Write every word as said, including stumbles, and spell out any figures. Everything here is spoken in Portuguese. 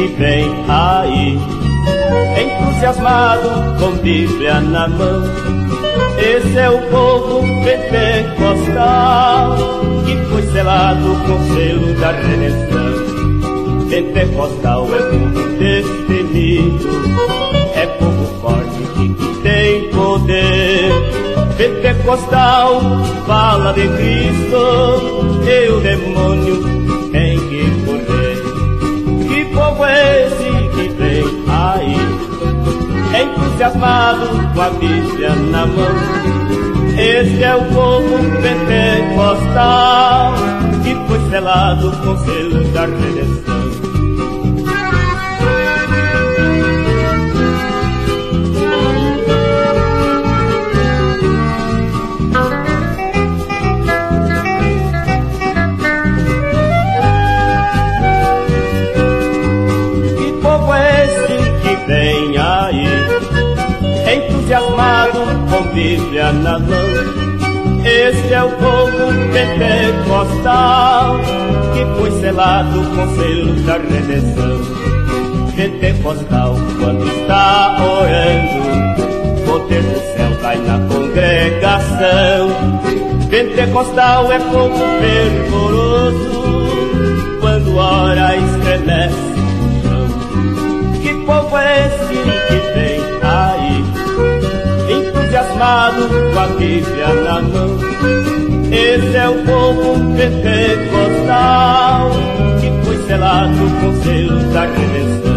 que vem aí, entusiasmado com Bíblia na mão. Esse é o povo pentecostal, que foi selado com o selo da redenção. Pentecostal é povo destemido, é povo forte que tem poder. Pentecostal fala de Cristo, e o demônio tem que correr. Que povo é esse que vem aí, entusiasmado com a Bíblia na mão? Este é o povo pentecostal, que foi selado com o selo da redenção. Vem aí, entusiasmado com Bíblia na mão. Este é o povo pentecostal, que foi selado com o selo da redenção. Pentecostal, quando está orando, o poder do céu cai na congregação. Pentecostal é povo fervoroso, quando ora estremece. Que povo é esse que vem aí, entusiasmado com a Bíblia na mão? Esse é o povo pentecostal, que foi selado com o selo da redenção.